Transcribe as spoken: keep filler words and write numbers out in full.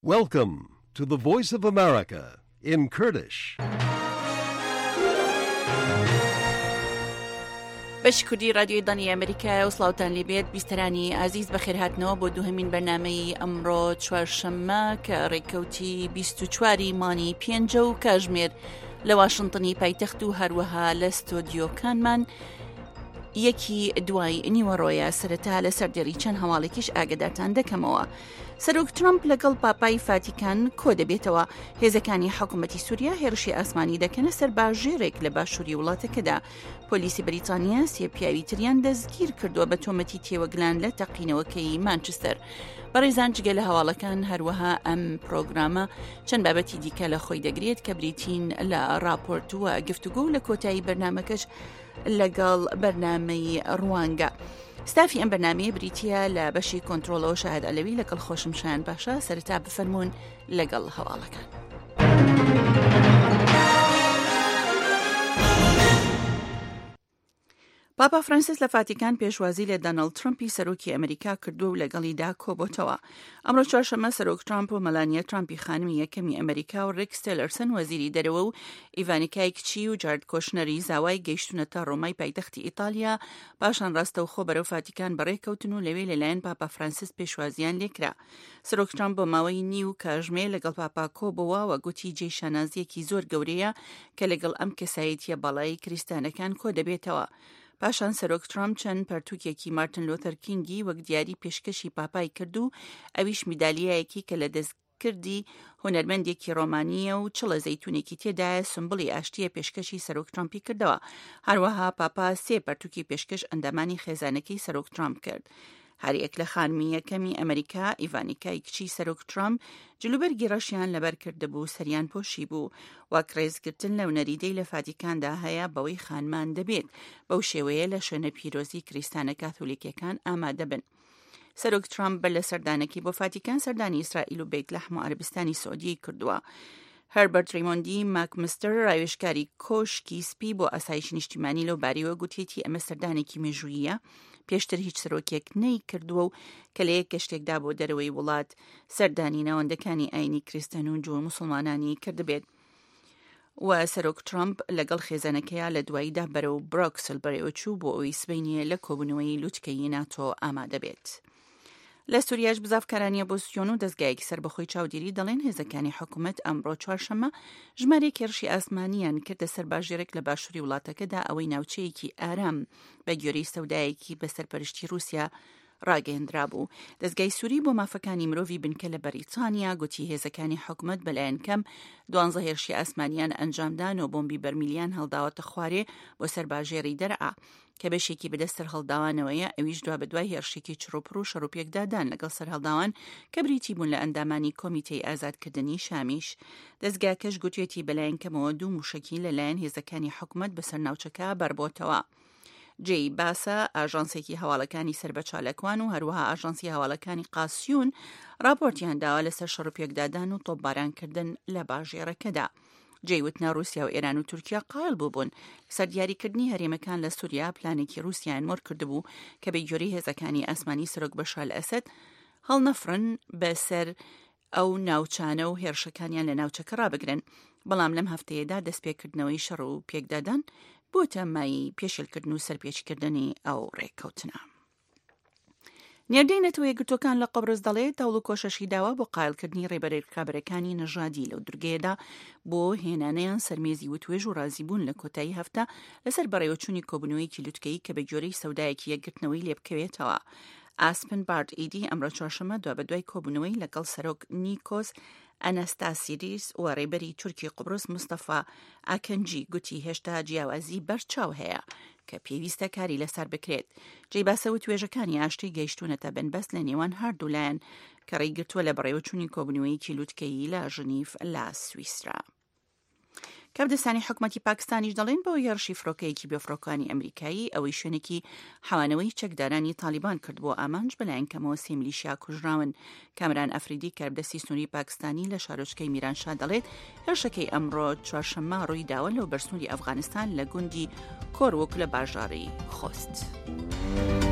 Welcome to the Voice of America in Kurdish. بەشکردی رادیۆی دانی ئەمریکا و سڵاوتان لێبێت بیستەرانی ئازیز بەخێر هاتنەوە بۆ دووهەمین بەرنامەی ئەمڕۆ چوارشەممە کە ڕێککەوتی بیست و چواری مانی پێنجە و کاژمێر لە واشنتنی پایتەخت و هەروەها لە ستۆدیۆکانمان یەکی دوای نیوەڕۆیە سەرەتا لە سەردێڕی چەند هەواڵێکیش ئاگدارتان دەکەمەوە. سەرۆک ترامپ لەگەڵ پاپای فاتیکان کۆ دەبێتەوە. هێزەکانی حکوومەتی سووریا هێرشی ئاسمانی دەکەنە سەر باژێرێک لە باشووری وڵاتەکەدا. پۆلیسی بەریتانیا سێ پیاوی تریان دەستگیر کردووە بە تۆمەتی تێوەگلان لە تەقینەوەکەی مانچستەر. بەڕێزان جگە لە هەواڵەکان هەروەها ئەم پرۆگرامە چەند بابەتی دیکە لە خۆی دەگرێت کە بریتین لە راپۆرتووە گفتوگۆ لە کۆتایی بەرنامەکەش لەگەڵ بەرنامەی ڕوانگە. ستافی ئەم بەرنامەیە بریتیە لە بەشی کۆنترۆلەوە شاهد ئەلەوی لەگەڵ خۆشم شایان باشە سەرەتا بفەرمونون لەگەڵ هەواڵەکان. پاپا فرانسیس لە فاتیکان پێشوازی لە دۆناڵد ترامپی سەرۆکی ئەمریکا کردووە و لەگەڵیدا کۆبۆتەوە. ئەمڕۆ چوارشەممە سەرۆک ترامپ و مەلانیا ترامپی خانمی یەکەمی ئەمریکا و ڕێکس تیلەرسن وەزیری دەرەوە و ئیڤانیکای کچی و جارد کۆشنەری زاوای گەیشتونەتە ڕۆمای پایتەختی ئیتالیا پاشان ڕاستەوخۆ بەرەو فاتیکان بەڕێکەوتن و لەوێ لەلایەن پاپا فرانسیس پێشوازیان لێکرا. سەرۆک ترامپ بۆ ماوەی نیو کاژمێر لەگەڵ پاپا کۆبەوە و گوتی جێی شانازیەکی زۆر گەورەیە کە لەگەڵ ئەم کەسایەتیە باڵایی کریستانەکان کۆ دەبێتەوە. پاشان سەرۆک ترامپ چەند پەرتووکێکی مارتن لۆتەر کینگی وەک دیاری پێشکەشی پاپای کرد و ئەویش میدالیایەکی کە لە دەستکردی هونەرمەندێکی ڕۆمانیە و چڵە زەیتونێکی تێدایە سمبڵی ئاشتیە پێشکەشی سەرۆک ترامپی کردەوە. هەروەها پاپا سێ پەرتووکی پێشکەش ئەندامانی خێزانەکەی سەرۆک ترامپ کرد. هەریەک لە خانمی یەکەمی ئەمریکا ئیڤانیکای کچی سەرۆک ترامپ جلوبەرگی ڕەشیان لەبەر کردبوو سەریان پۆشی بوو و کرێزگرتن لە ونەریدەی لە فاتیکاندا هەیە بەوەی خانمان دەبێت بەو شێوەیە لە شوێنە پیرۆزی کریستانە کاتۆلیکەکان ئامادە بن. سەرۆک ترامپ بە لە سەردانێکی بۆ فاتیکان سەردانی ئیسرائیل و بێگلەحم و عەربستانی سعودی کردووە. هەربەرت ڕیمۆندی ماکمستەر ڕاوێژکاری کۆشکی سپی بۆ ئاسایشی نیشتیمانی لەو باریەوە گوتێتی ئەمە سەردانێکی مێژوویە پێشتر هیچ سەرۆکێک نەی کردووە و کە لە یەک گەشتێکدا بۆ دەرەوەی وڵات سەردانی ناوەندەکانی ئاینی کریستەن و جوڵ موسڵمانانی کردبێت. و سەرۆک ترامپ لەگەڵ خێزانەکەیە لە دواییدا بەرەو بڕۆکسل بەڕێوەچوو بۆ ئەوی سبەینیە لە کۆبوونەوەی لووتکەی ناتۆ ئامادە بێت. لە سووریاش بزافکارانیە بۆ سیۆن و دەستگایەکی سەربەخۆی چاودێری دەڵێن هێزەکانی حکوومەت ئەمڕۆ چوارشەممە ژمارەی هێرشی ئاسمانیان کردە سەر باژێرێک لە باشووری وڵاتەکەدا ئەوەی ناوچەیەکی ئارام بە گوێرەی سەودایەکی بە سەرپەرشتی رووسیا ڕاگەیەندرا بوو. دەستگای سووری بۆ مافەکانی مرۆڤی بنکە لە بەریتانیا گوتی هێزەکانی حکوومەت بەلایەن کەم دوانزە هێرشی ئاسمانیان ئەنجامدان و بۆمبی بەرمیلیان هەڵداوەتە خوارێ بۆ سەر باژێری دەرعا کە بەشێکی بەدەستەر هەڵداوانەوەیە ئەویش دوا بەدوای هێرشێکی چڕۆپڕ و شەڕوپێکدادان لەگەڵ سەر هەڵداوان کە بریتی بوون لە ئەندامانی کۆمیتەی ئازادکردنی شامیش. دەستگاکەش گوتوێتی بەلایەن کەمەوە دوو موشکی لەلایەن هێزەکانی حکوومەت بەسەر ناوچەکە بەربۆتەوە. جێی باسە ئاژانسێکی هەواڵەکانی سربەچالەکوان و هەروەها ئاژانسی هەواڵەکانی قاسیون راپۆرتیان داوە لەسەر شەڕوپێکدادان و تۆپبارانکردن لە باژێرەکەدا. جێیوتنا رووسیا و ئێران و تورکیا قایل بووبوون لەسەر دیاریکردنی هەرێمەکان لە سووریا پلانێکی رووسیان مۆر کردبوو کە بە گوێرەی هێزەکانی ئاسمانی سەرۆک بەشار ئەسەد هەڵنەفرن بەسەر ئەو ناوچانە و هێرشەکانیان لە ناوچەکە ڕابگرن. بەڵام لەم هەفتەیەدا دەستپێکردنەوەی شەڕ و پێکدادان بۆتە مای پێشێلکردن و سەرپێچکردنی ئەو ڕێککەوتنە. نێردەی نەتەوە یەکگرتوەکان لە قەبرس دەڵێت تەوڵ و کۆشەشی داوا بۆ قایلکردنی ڕێبەرکابەرەکانی نەژادی لەو دورگەیەدا بۆ هێنانەیان سەرمێزی وتوێژ و ڕازیبوون لە کۆتایی هەفتە لەسەر بەڕێوەچوونی کۆبوونەوەیکی لووتکەیی کە بە گوێرەی سەودایەکی یەکگرتنەوەی لێبکەوێتەوە. ئاسپن بارد ئیدی ئەمڕۆ چوارشەممە دوا بەدوای کۆبوونەوەی لەگەڵ سەرۆک نیکۆس ئەنەستاسیریس و ڕێبەری تورکی قوبرس مستەفا ئاکەنجی گوتی هێشتا جیاوازی بەرچاو هەیە کە پێویستە کاری لەسەر بکرێت. جێی باسە و توێژەکانی ئاشتی گەیشتونەتە بنبەست لە نێوان هەردوو لایەن کە ڕێگرتووە لە بەڕێوەچوونی کۆبوونەوەیکی لووتکەیی لە ژنیف لە سویسرا. کەبدەستانی حکوومەتی پاکستانیش دەڵێن بۆ هێرشی فڕۆکەیەکی بێفڕۆکانی ئەمریکایی ئەوەی شوێنێکی حەوانەوەی چەکدارانی تالیبان کرد بۆ ئامانج بەلایەن کەمەوە سێ میلیشیا کوژراون. کامران ئەفریدی کەربدەستی سنووری پاکستانی لە شارۆچکەی میرانشاه دەڵێت هێرشەکەی ئەمڕۆ چوارشەممە ڕووی داوە لەو بەرسنووری ئەفغانستان لە گوندی کۆروک لە باژاری خۆست.